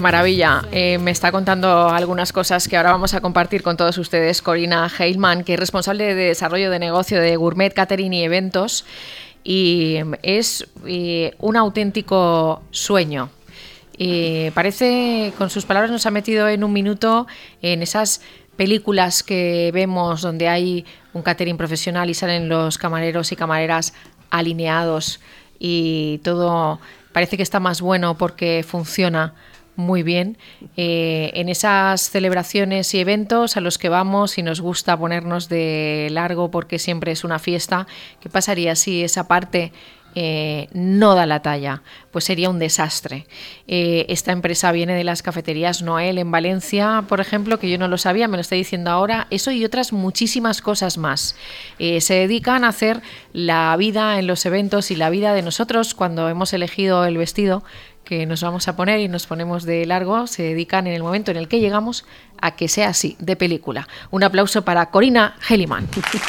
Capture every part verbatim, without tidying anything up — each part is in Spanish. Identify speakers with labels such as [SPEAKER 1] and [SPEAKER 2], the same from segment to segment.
[SPEAKER 1] maravilla. Eh, me está contando algunas cosas que ahora vamos a compartir con todos ustedes. Corinna Heilmann, que es responsable de desarrollo de negocio de Gourmet Catering y Eventos, y es eh, un auténtico sueño. Eh, parece, con sus palabras, nos ha metido en un minuto en esas películas que vemos donde hay un catering profesional y salen los camareros y camareras alineados y todo parece que está más bueno porque funciona muy bien. Eh, en esas celebraciones y eventos a los que vamos y nos gusta ponernos de largo porque siempre es una fiesta, ¿qué pasaría si esa parte Eh, no da la talla? Pues sería un desastre. Eh, esta empresa viene de las cafeterías Noel en Valencia, por ejemplo, que yo no lo sabía, me lo está diciendo ahora. Eso y otras muchísimas cosas más. Eh, se dedican a hacer la vida en los eventos y la vida de nosotros cuando hemos elegido el vestido que nos vamos a poner y nos ponemos de largo. Se dedican en el momento en el que llegamos a que sea así, de película. Un aplauso para Corinna Heilmann.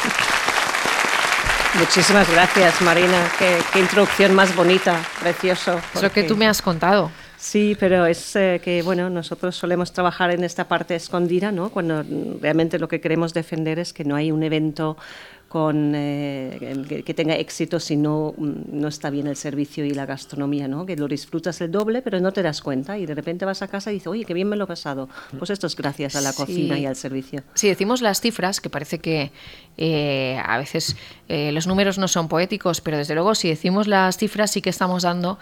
[SPEAKER 2] Muchísimas gracias, Marina. Qué, qué introducción más bonita, precioso.
[SPEAKER 1] Porque... Es lo que tú me has contado.
[SPEAKER 2] Sí, pero es eh, que, bueno, nosotros solemos trabajar en esta parte escondida, ¿no? Cuando realmente lo que queremos defender es que no hay un evento con, eh, que, que tenga éxito si no, no está bien el servicio y la gastronomía, ¿no? Que lo disfrutas el doble, pero no te das cuenta y de repente vas a casa y dices, oye, qué bien me lo he pasado. Pues esto es gracias a la sí. cocina y al servicio.
[SPEAKER 1] Si decimos las cifras, que parece que eh, a veces eh, los números no son poéticos, pero desde luego si decimos las cifras sí que estamos dando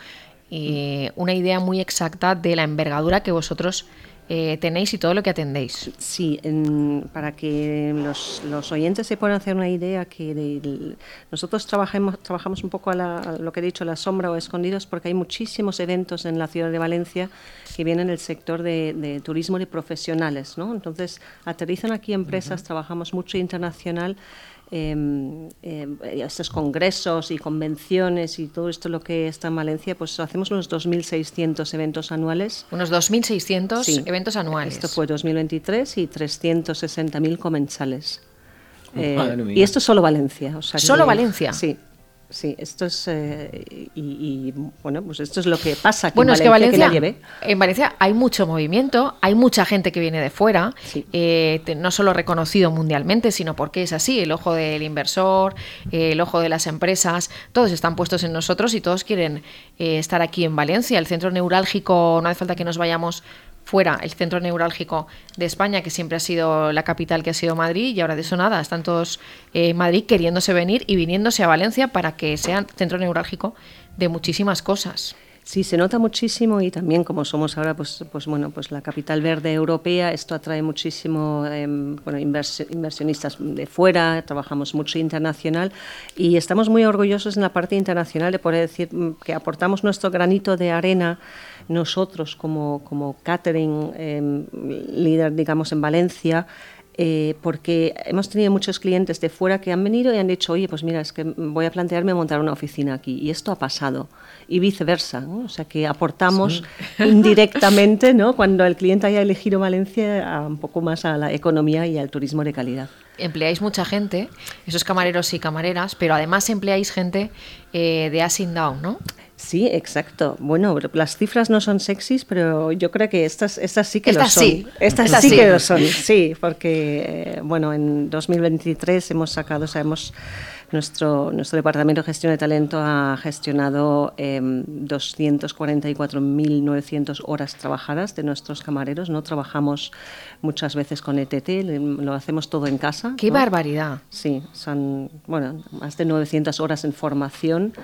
[SPEAKER 1] eh, una idea muy exacta de la envergadura que vosotros Eh, tenéis y todo lo que atendéis.
[SPEAKER 2] Sí, en, para que los, los oyentes se puedan hacer una idea, que de, de, nosotros trabajamos, trabajamos un poco a, la, a lo que he dicho, la sombra o escondidos, porque hay muchísimos eventos en la ciudad de Valencia que vienen del sector de, de turismo de profesionales, ¿no? Entonces, aterrizan aquí empresas, uh-huh. Trabajamos mucho internacional. Eh, eh, estos congresos y convenciones y todo esto lo que está en Valencia, pues hacemos unos dos mil seiscientos eventos anuales.
[SPEAKER 1] Unos dos mil seiscientos sí, eventos anuales.
[SPEAKER 2] Esto fue dos mil veintitrés y trescientos sesenta mil comensales. Eh, y esto es solo Valencia. O sea,
[SPEAKER 1] ¿Solo
[SPEAKER 2] que,
[SPEAKER 1] Valencia?
[SPEAKER 2] Sí. Sí, esto es eh, y, y bueno, pues esto es lo que pasa aquí
[SPEAKER 1] bueno,
[SPEAKER 2] en Valencia,
[SPEAKER 1] es que Valencia,
[SPEAKER 2] que nadie ve.
[SPEAKER 1] En Valencia hay mucho movimiento, hay mucha gente que viene de fuera, sí. eh, no solo reconocido mundialmente, sino porque es así, el ojo del inversor, eh, el ojo de las empresas, todos están puestos en nosotros y todos quieren eh, estar aquí en Valencia. El centro neurálgico, no hace falta que nos vayamos fuera, el centro neurálgico de España, que siempre ha sido la capital, que ha sido Madrid, y ahora de eso nada, están todos en eh, Madrid queriéndose venir y viniéndose a Valencia para que sea centro neurálgico de muchísimas cosas.
[SPEAKER 2] Sí, se nota muchísimo y también como somos ahora pues, pues, bueno, pues la capital verde europea, esto atrae muchísimo eh, bueno, invers- inversionistas de fuera, trabajamos mucho internacional y estamos muy orgullosos en la parte internacional de poder decir que aportamos nuestro granito de arena nosotros como, como catering eh, líder, digamos, en Valencia. Eh, porque hemos tenido muchos clientes de fuera que han venido y han dicho, oye, pues mira, es que voy a plantearme montar una oficina aquí, y esto ha pasado, y viceversa, ¿no? O sea que aportamos sí. indirectamente, ¿no? Cuando el cliente haya elegido Valencia, a un poco más a la economía y al turismo de calidad.
[SPEAKER 1] Empleáis mucha gente, esos camareros y camareras, pero además empleáis gente eh, de As in Down, ¿no?
[SPEAKER 2] Sí, exacto. Bueno, las cifras no son sexys, pero yo creo que estas, estas sí que
[SPEAKER 1] estas
[SPEAKER 2] lo son.
[SPEAKER 1] Sí.
[SPEAKER 2] Estas,
[SPEAKER 1] estas
[SPEAKER 2] sí,
[SPEAKER 1] sí
[SPEAKER 2] que lo son, sí, porque, eh, bueno, en dos mil veintitrés hemos sacado, o sea, hemos... Nuestro, nuestro Departamento de Gestión de Talento ha gestionado eh, doscientas cuarenta y cuatro mil novecientas horas trabajadas de nuestros camareros. No trabajamos muchas veces con E T T, lo hacemos todo en casa.
[SPEAKER 1] ¡Qué
[SPEAKER 2] ¿no?
[SPEAKER 1] barbaridad!
[SPEAKER 2] Sí, son bueno, más de novecientas horas en formación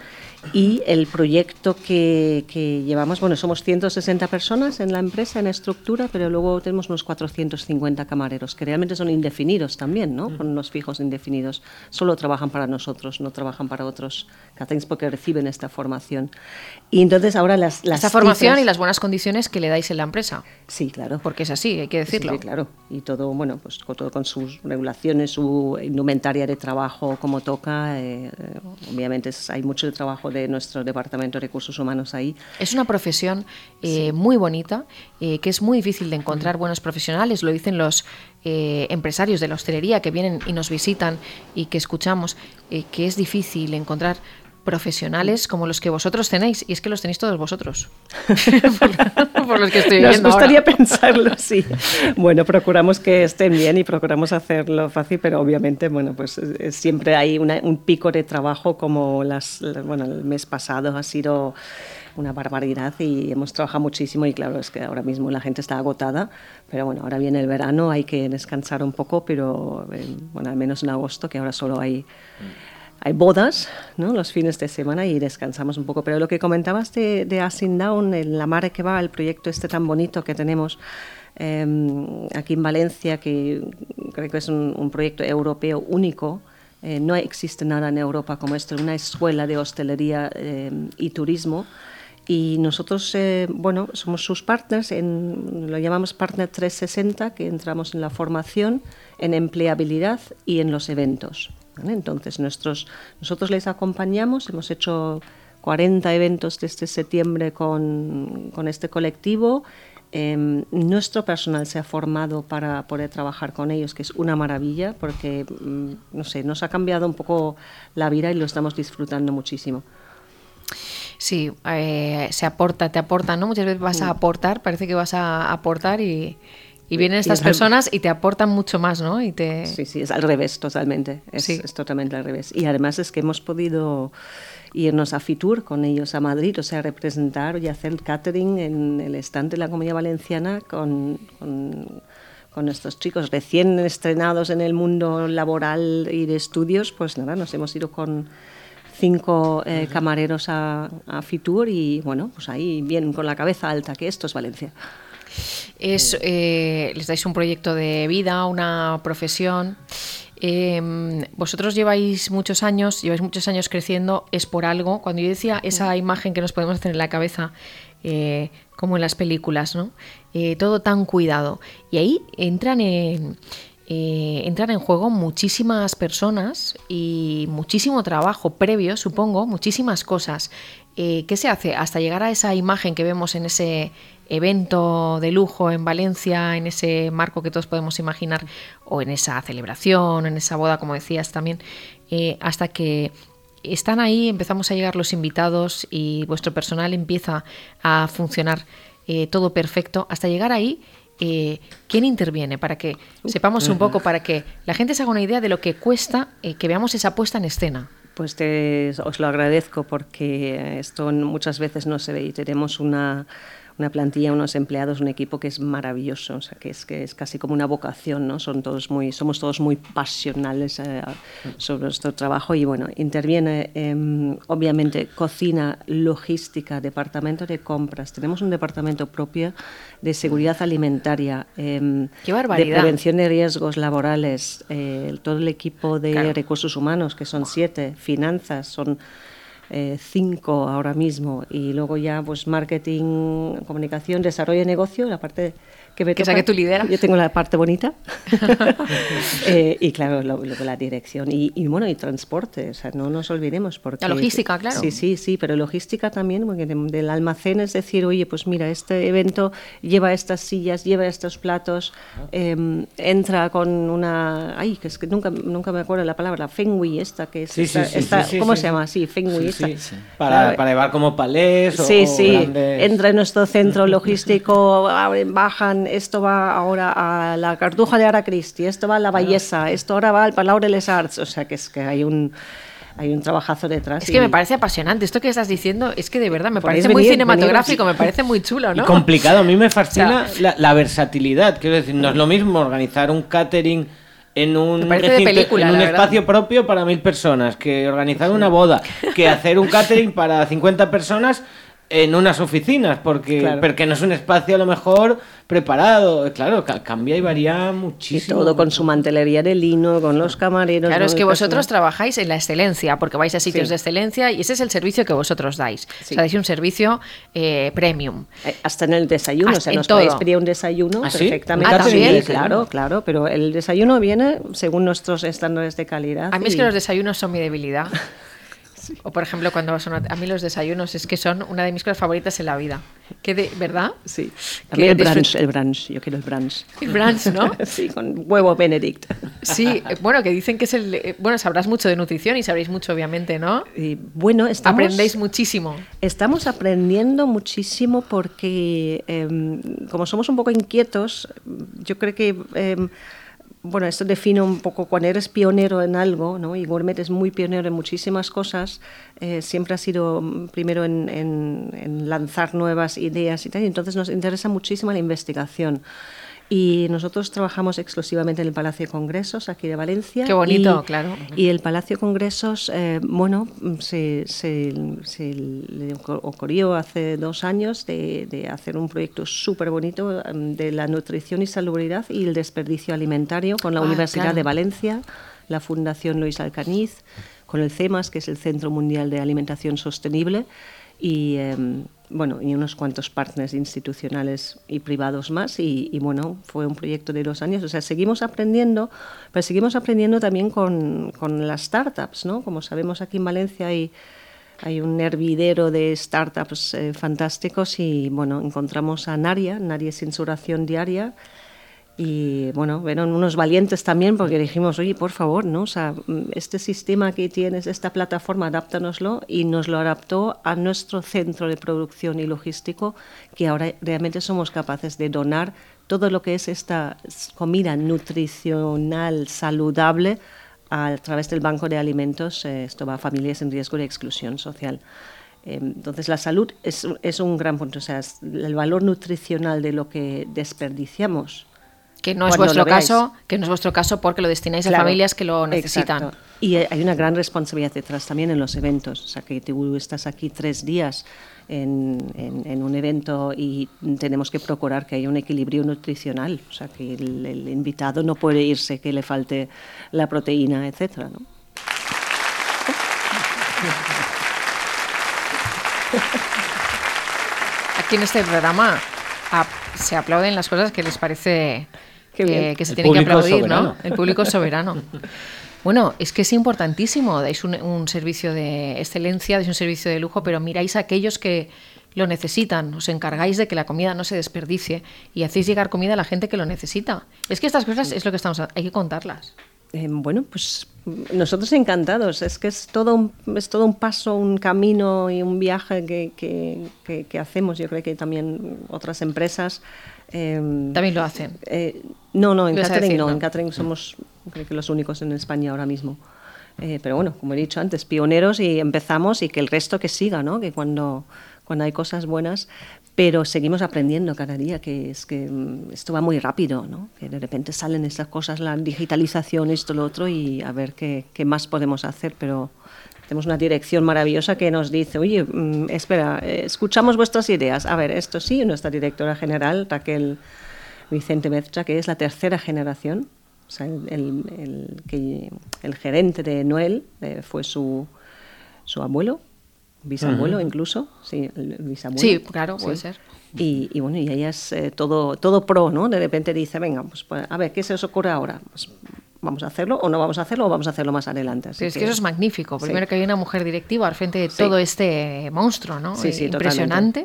[SPEAKER 2] y el proyecto que, que llevamos, bueno, somos ciento sesenta personas en la empresa, en estructura, pero luego tenemos unos cuatrocientos cincuenta camareros, que realmente son indefinidos también, ¿no? Con unos fijos indefinidos. Solo trabajan para nosotros. Nosotros no trabajan para otros caterings porque reciben esta formación. Y entonces ahora las, las
[SPEAKER 1] esta formación
[SPEAKER 2] cifras,
[SPEAKER 1] y las buenas condiciones que le dais en la empresa.
[SPEAKER 2] Sí, claro.
[SPEAKER 1] Porque es así, hay que decirlo.
[SPEAKER 2] Sí, claro. Y todo, bueno, pues todo con sus regulaciones, su indumentaria de trabajo, como toca. Eh, obviamente es, hay mucho de trabajo de nuestro Departamento de Recursos Humanos ahí.
[SPEAKER 1] Es una profesión eh, sí. muy bonita, eh, que es muy difícil de encontrar mm. buenos profesionales, lo dicen los eh, empresarios de la hostelería que vienen y nos visitan y que escuchamos, eh, que es difícil encontrar profesionales como los que vosotros tenéis, y es que los tenéis todos vosotros, por, por los que estoy viendo.
[SPEAKER 2] Nos gustaría
[SPEAKER 1] ahora.
[SPEAKER 2] pensarlo, sí. Bueno, procuramos que estén bien y procuramos hacerlo fácil, pero obviamente, bueno, pues eh, siempre hay una, un pico de trabajo, como las, bueno, el mes pasado ha sido una barbaridad y hemos trabajado muchísimo, y claro, es que ahora mismo la gente está agotada, pero bueno, ahora viene el verano, hay que descansar un poco, pero eh, bueno, al menos en agosto, que ahora solo hay... Hay bodas, ¿no?, los fines de semana, y descansamos un poco. Pero lo que comentabas de, de Asing Down, en La Mare que va, el proyecto este tan bonito que tenemos eh, aquí en Valencia, que creo que es un, un proyecto europeo único. Eh, no existe nada en Europa como esto, una escuela de hostelería eh, y turismo. Y nosotros, eh, bueno, somos sus partners, en, lo llamamos Partner trescientos sesenta, que entramos en la formación, en empleabilidad y en los eventos. Entonces, nuestros, nosotros les acompañamos, hemos hecho cuarenta eventos desde septiembre con, con este colectivo. Eh, nuestro personal se ha formado para poder trabajar con ellos, que es una maravilla, porque, no sé, nos ha cambiado un poco la vida y lo estamos disfrutando muchísimo.
[SPEAKER 1] Sí, eh, se aporta, te aporta, ¿no? Muchas veces vas a aportar, parece que vas a aportar y... Y vienen estas personas y te aportan mucho más, ¿no? Y te...
[SPEAKER 2] Sí, sí, es al revés totalmente, es, sí. es totalmente al revés. Y además es que hemos podido irnos a Fitur con ellos a Madrid, o sea, representar y hacer catering en el stand de la Comunidad Valenciana con, con, con nuestros chicos recién estrenados en el mundo laboral y de estudios. Pues nada, nos hemos ido con cinco eh, camareros a, a Fitur y bueno, pues ahí bien con la cabeza alta, que esto es Valencia.
[SPEAKER 1] Es, eh, les dais un proyecto de vida, una profesión. Eh, vosotros lleváis muchos años, lleváis muchos años creciendo, es por algo. Cuando yo decía esa imagen que nos podemos hacer en la cabeza, eh, como en las películas, ¿no? Eh, todo tan cuidado. Y ahí entran en, eh, entran en juego muchísimas personas y muchísimo trabajo previo, supongo, muchísimas cosas. Eh, ¿Qué se hace hasta llegar a esa imagen que vemos en ese evento de lujo en Valencia, en ese marco que todos podemos imaginar, o en esa celebración, en esa boda, como decías también, eh, hasta que están ahí, empezamos a llegar los invitados y vuestro personal empieza a funcionar eh, todo perfecto, hasta llegar ahí? Eh, ¿Quién interviene? Para que sepamos un poco, para que la gente se haga una idea de lo que cuesta eh, que veamos esa puesta en escena.
[SPEAKER 2] Pues te, os lo agradezco, porque esto muchas veces no se ve y tenemos una, una plantilla, unos empleados, un equipo que es maravilloso, o sea, que es, que es casi como una vocación, ¿no? Son todos muy, somos todos muy pasionales eh, sobre nuestro trabajo y bueno, interviene eh, obviamente cocina, logística, departamento de compras, tenemos un departamento propio de seguridad alimentaria, eh,
[SPEAKER 1] ¡qué barbaridad!,
[SPEAKER 2] de prevención de riesgos laborales, eh, todo el equipo de
[SPEAKER 1] claro.
[SPEAKER 2] recursos humanos, que son siete, finanzas, son eh, cinco ahora mismo, y luego ya pues marketing, comunicación, desarrollo de negocio, la parte que me
[SPEAKER 1] que
[SPEAKER 2] toca.
[SPEAKER 1] Esa que tú lideras.
[SPEAKER 2] Yo tengo la parte bonita. eh, y claro, luego lo, la dirección y, y bueno, y transporte, o sea, no nos olvidemos. Porque,
[SPEAKER 1] la logística, claro.
[SPEAKER 2] Sí, sí, sí, pero logística también, porque de, del almacén es decir, oye, pues mira, este evento lleva estas sillas, lleva estos platos, eh, entra con una, ay, que es que nunca, nunca me acuerdo la palabra, Feng Shui, esta que es,
[SPEAKER 3] sí,
[SPEAKER 2] esta,
[SPEAKER 3] sí, sí,
[SPEAKER 2] esta,
[SPEAKER 3] sí, sí,
[SPEAKER 2] ¿cómo
[SPEAKER 3] sí,
[SPEAKER 2] se llama? Sí, Feng Shui.
[SPEAKER 3] Sí, sí, sí. Para, claro, para llevar como palés o,
[SPEAKER 2] sí, sí.
[SPEAKER 3] o grandes...
[SPEAKER 2] Entra en nuestro centro logístico, bajan, esto va ahora a la Cartuja de Ara Christi, esto va a la Vallesa, esto ahora va al Palau de les Arts, o sea que es que hay un hay un trabajazo detrás.
[SPEAKER 1] Es
[SPEAKER 2] y...
[SPEAKER 1] que me parece apasionante, esto que estás diciendo es que de verdad me parece
[SPEAKER 2] venir,
[SPEAKER 1] muy cinematográfico,
[SPEAKER 2] venir.
[SPEAKER 1] me parece muy chulo, ¿no?
[SPEAKER 3] Y complicado, a mí me fascina,
[SPEAKER 1] o sea,
[SPEAKER 3] la, la versatilidad, quiero decir, no es lo mismo organizar un catering en un, recinto,
[SPEAKER 1] película,
[SPEAKER 3] en un espacio propio para mil personas, que organizar una boda, que hacer un catering para cincuenta personas en unas oficinas, porque, claro, porque no es un espacio a lo mejor preparado. Claro, cambia y varía muchísimo.
[SPEAKER 2] Y todo con su mantelería de lino, con los camareros.
[SPEAKER 1] Claro, es que vosotros
[SPEAKER 2] personal.
[SPEAKER 1] trabajáis en la excelencia, porque vais a sitios
[SPEAKER 2] sí.
[SPEAKER 1] de excelencia y ese es el servicio que vosotros dais. Sí. O sea, dais un servicio eh, premium.
[SPEAKER 2] Eh, hasta en el desayuno,
[SPEAKER 1] hasta
[SPEAKER 2] o sea, nos podéis pedir un desayuno
[SPEAKER 3] ¿Ah,
[SPEAKER 2] perfectamente.
[SPEAKER 1] Ah, ¿también?
[SPEAKER 2] Sí, claro, claro, pero el desayuno viene según nuestros estándares de calidad.
[SPEAKER 1] A mí
[SPEAKER 2] y...
[SPEAKER 1] es que los desayunos son mi debilidad. Sí. O por ejemplo, cuando vas a, una, a mí los desayunos es que son una de mis cosas favoritas en la vida. ¿Qué de, ¿Verdad?
[SPEAKER 2] Sí. A mí el brunch, el brunch, yo quiero el brunch.
[SPEAKER 1] El brunch, ¿no?
[SPEAKER 2] Sí, con huevo Benedict.
[SPEAKER 1] Sí, bueno, que dicen que es el... Bueno, sabrás mucho de nutrición y sabréis mucho, obviamente, ¿no?
[SPEAKER 2] Y bueno, estamos...
[SPEAKER 1] Aprendéis muchísimo.
[SPEAKER 2] Estamos aprendiendo muchísimo porque, eh, como somos un poco inquietos, yo creo que... Eh, Bueno, esto define un poco cuando eres pionero en algo, ¿no? Y Gourmet es muy pionero en muchísimas cosas. Eh, siempre ha sido primero en, en, en lanzar nuevas ideas y tal. Y entonces nos interesa muchísimo la investigación. Y nosotros trabajamos exclusivamente en el Palacio de Congresos, aquí de Valencia.
[SPEAKER 1] Qué bonito,
[SPEAKER 2] y,
[SPEAKER 1] claro.
[SPEAKER 2] Y el Palacio de Congresos, eh, bueno, se, se, se le ocurrió hace dos años de, de hacer un proyecto súper bonito de la nutrición y salubridad y el desperdicio alimentario con la ah, Universidad claro. de Valencia, la Fundación Luis Alcaniz, con el CEMAS, que es el Centro Mundial de Alimentación Sostenible, y... Eh, bueno, y unos cuantos partners institucionales y privados más, y, y bueno, fue un proyecto de dos años. O sea, seguimos aprendiendo, pero seguimos aprendiendo también con, con las startups, ¿no? Como sabemos, aquí en Valencia hay, hay un hervidero de startups eh, fantásticos y, bueno, encontramos a Naria, Naria es Insuración Diaria, y bueno, fueron unos valientes también porque dijimos, oye, por favor, ¿no? O sea, este sistema que tienes, esta plataforma, adáptanoslo, y nos lo adaptó a nuestro centro de producción y logístico, que ahora realmente somos capaces de donar todo lo que es esta comida nutricional, saludable, a través del Banco de Alimentos. Eh, esto va a familias en riesgo de exclusión social. Entonces la salud es, es un gran punto, o sea, el valor nutricional de lo que desperdiciamos.
[SPEAKER 1] Que no es vuestro caso, que no es vuestro caso porque lo destináis claro, a familias que lo necesitan.
[SPEAKER 2] Exacto. Y hay una gran responsabilidad detrás también en los eventos. O sea, que tú estás aquí tres días en, en, en un evento y tenemos que procurar que haya un equilibrio nutricional. O sea, que el, el invitado no puede irse, que le falte la proteína, etcétera, ¿no?
[SPEAKER 1] Aquí en este programa a, se aplauden las cosas que les parece que, que se tienen que aplaudir, soberano. ¿No? El público es soberano. Bueno, es que es importantísimo, dais un, un servicio de excelencia, dais un servicio de lujo, pero miráis a aquellos que lo necesitan, os encargáis de que la comida no se desperdicie y hacéis llegar comida a la gente que lo necesita. Es que estas cosas es lo que estamos, hay que contarlas.
[SPEAKER 2] Eh, bueno, pues nosotros encantados. Es que es todo un, es todo un paso, un camino y un viaje que, que, que, que hacemos. Yo creo que también otras empresas...
[SPEAKER 1] Eh, también lo hacen.
[SPEAKER 2] Eh, no, no, en catering decir, no. no. En catering somos, creo que los únicos en España ahora mismo. Eh, pero bueno, como he dicho antes, pioneros y empezamos y que el resto que siga, ¿no? Que cuando, cuando hay cosas buenas... Pero seguimos aprendiendo cada día, que es que esto va muy rápido, ¿no? Que de repente salen estas cosas, la digitalización, esto, lo otro, y a ver qué, qué más podemos hacer. Pero tenemos una dirección maravillosa que nos dice, oye, mmm, espera, eh, escuchamos vuestras ideas. A ver, esto sí, nuestra directora general, Raquel Vicente Mezcha, que es la tercera generación, o sea, el, el, el, que, el gerente de Noel eh, fue su, su abuelo. Bisabuelo uh-huh. incluso, sí, el bisabuelo.
[SPEAKER 1] Sí, claro,
[SPEAKER 2] sí.
[SPEAKER 1] puede ser.
[SPEAKER 2] Y, y bueno, y ella es eh, todo, todo pro, ¿no? De repente dice, venga, pues, pues a ver, ¿qué se os ocurre ahora? Pues vamos a hacerlo o no vamos a hacerlo o vamos a hacerlo más adelante. Así
[SPEAKER 1] Pero es
[SPEAKER 2] que,
[SPEAKER 1] que eso es magnífico. Primero sí. que hay una mujer directiva al frente de
[SPEAKER 2] sí.
[SPEAKER 1] todo este monstruo, ¿no?
[SPEAKER 2] Sí, sí,
[SPEAKER 1] impresionante.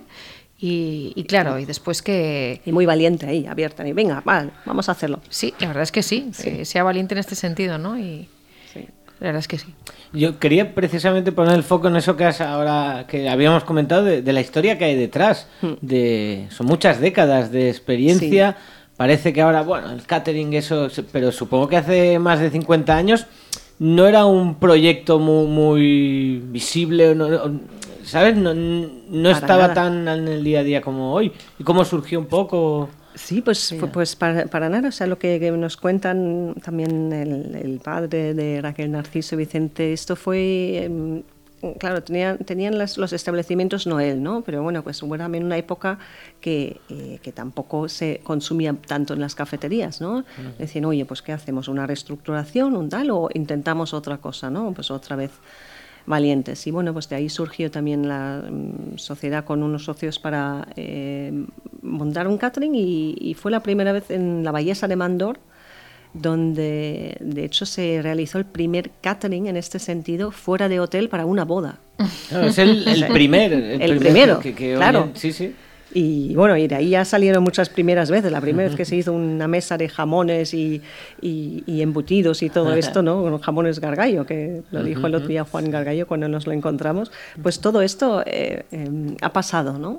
[SPEAKER 1] Y, y claro, y después que...
[SPEAKER 2] Y muy valiente ahí, abierta. Y venga, vale, vamos a hacerlo.
[SPEAKER 1] Sí, la verdad es que sí, sí. Que sea valiente en este sentido, ¿no? Y...
[SPEAKER 2] Sí.
[SPEAKER 1] La verdad es que sí.
[SPEAKER 3] Yo quería precisamente poner el foco en eso que has ahora que habíamos comentado de, de la historia que hay detrás. De, son muchas décadas de experiencia. Sí. Parece que ahora, bueno, el catering, eso, pero supongo que hace más de cincuenta años no era un proyecto muy, muy visible, no, ¿sabes? No, no estaba nada. Tan en el día a día como hoy. ¿Y cómo surgió un poco?
[SPEAKER 2] Sí, pues, yeah. pues para, para nada, o sea, lo que, que nos cuentan también el, el padre de Raquel, Narciso Vicente, esto fue, eh, claro, tenían, tenían las, los establecimientos Noel, ¿no? Pero bueno, pues hubo también una época que, eh, que tampoco se consumía tanto en las cafeterías, ¿no? Uh-huh. Decían, oye, pues ¿qué hacemos? ¿Una reestructuración, un tal, o intentamos otra cosa, ¿no? Pues otra vez valientes. Y bueno, pues de ahí surgió también la um, sociedad con unos socios para eh, montar un catering y, y fue la primera vez en la Ballesa de Mandor donde de hecho se realizó el primer catering en este sentido fuera de hotel para una boda.
[SPEAKER 3] Claro, es el, el primer. El,
[SPEAKER 2] el primero,
[SPEAKER 3] que, que
[SPEAKER 2] claro.
[SPEAKER 3] Oye, sí, sí.
[SPEAKER 2] Y bueno, y de ahí ya salieron muchas primeras veces. La primera vez que se hizo una mesa de jamones y, y, y embutidos y todo esto, ¿no? Con jamones Gargallo, que lo dijo el otro día Juan Gargallo cuando nos lo encontramos. Pues todo esto eh, eh, ha pasado, ¿no?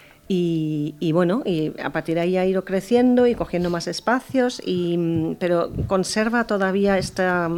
[SPEAKER 2] Y, y bueno, y a partir de ahí ha ido creciendo y cogiendo más espacios, y, pero conserva todavía esta...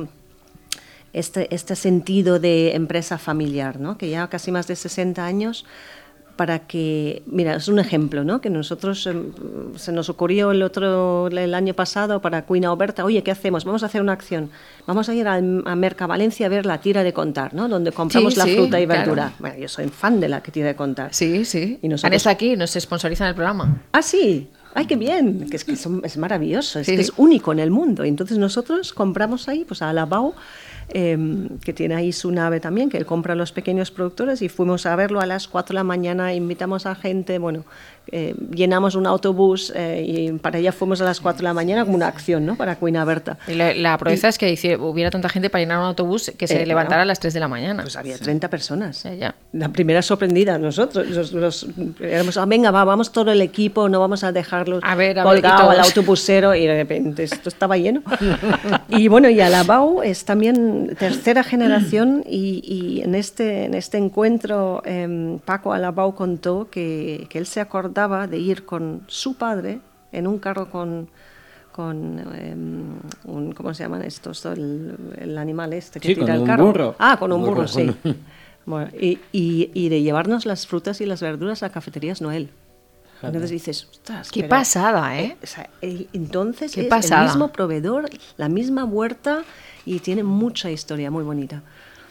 [SPEAKER 2] Este, este sentido de empresa familiar, ¿no? Que ya casi más de sesenta años, para que, mira, es un ejemplo, ¿no? Que nosotros eh, se nos ocurrió el otro el año pasado para Cuina Oberta, oye, ¿qué hacemos? Vamos a hacer una acción, vamos a ir a, a Mercavalencia a ver la tira de contar, ¿no? Donde compramos sí, la sí, fruta y verdura. Claro. Bueno, yo soy fan de la tira de contar.
[SPEAKER 1] Sí, sí. Y nosotros... Han estado aquí, nos sponsorizan el programa.
[SPEAKER 2] Ah, sí. ¡Ay, qué bien! Que es que son, es maravilloso, es
[SPEAKER 1] sí,
[SPEAKER 2] que
[SPEAKER 1] sí.
[SPEAKER 2] es único en el mundo. Y entonces nosotros compramos ahí, pues a Alabao, Eh, que tiene ahí su nave también, que él compra a los pequeños productores, y fuimos a verlo a las cuatro de la mañana, invitamos a gente, bueno, eh, llenamos un autobús eh, y para allá fuimos a las cuatro de la mañana como una acción, ¿no? Para Cuina Berta.
[SPEAKER 1] Y la, la proeza y, es que hiciera, hubiera tanta gente para llenar un autobús que se eh, levantara no, a las tres de la mañana.
[SPEAKER 2] Pues había treinta personas.
[SPEAKER 1] Eh, ya.
[SPEAKER 2] La primera sorprendida, nosotros, los, los, éramos, ah, venga, va, vamos todo el equipo, no vamos a dejarlos
[SPEAKER 1] a ver, a
[SPEAKER 2] colgado al autobusero, y de repente esto estaba lleno. Y bueno, y Alabao es también tercera generación, y, y en, este, en este encuentro eh, Paco Alabao contó que, que él se acordaba de ir con su padre en un carro con, con eh, un, ¿cómo se llaman estos? El, el animal este que
[SPEAKER 3] sí,
[SPEAKER 2] tira
[SPEAKER 3] con
[SPEAKER 2] el
[SPEAKER 3] un
[SPEAKER 2] carro.
[SPEAKER 3] Burro.
[SPEAKER 2] Ah, con un burro,
[SPEAKER 3] burro
[SPEAKER 2] sí. Bueno, y, y, y de llevarnos las frutas y las verduras a Cafeterías Noel. Entonces dices, ostras,
[SPEAKER 1] qué
[SPEAKER 2] pero,
[SPEAKER 1] pasada, ¿eh?
[SPEAKER 2] eh o sea, el, entonces
[SPEAKER 1] qué
[SPEAKER 2] es
[SPEAKER 1] pasada.
[SPEAKER 2] El mismo proveedor, la misma huerta, y tiene mucha historia muy bonita.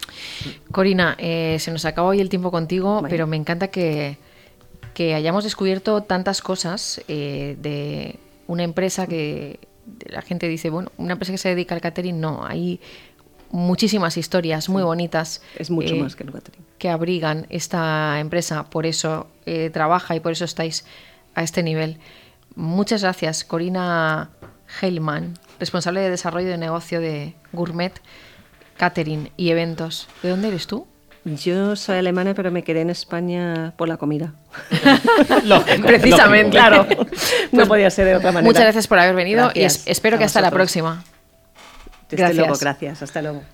[SPEAKER 1] Corina, eh, se nos acaba hoy el tiempo contigo, bueno. pero me encanta que, que hayamos descubierto tantas cosas eh, de una empresa que la gente dice, bueno, una empresa que se dedica al catering, no, hay muchísimas historias muy bonitas.
[SPEAKER 2] Es mucho
[SPEAKER 1] eh,
[SPEAKER 2] más que el catering.
[SPEAKER 1] Que abrigan esta empresa, por eso eh, trabaja y por eso estáis a este nivel. Muchas gracias, Corina Heilmann, responsable de desarrollo de negocio de Gourmet Catering y Eventos. ¿De dónde eres tú?
[SPEAKER 2] Yo soy alemana, pero me quedé en España por la comida.
[SPEAKER 3] Lógico,
[SPEAKER 1] precisamente,
[SPEAKER 3] lógico.
[SPEAKER 1] claro.
[SPEAKER 2] No pues, podía ser de otra manera.
[SPEAKER 1] Muchas gracias por haber venido,
[SPEAKER 2] gracias
[SPEAKER 1] y es, espero que hasta la próxima.
[SPEAKER 2] Desde gracias. luego, gracias. Hasta luego.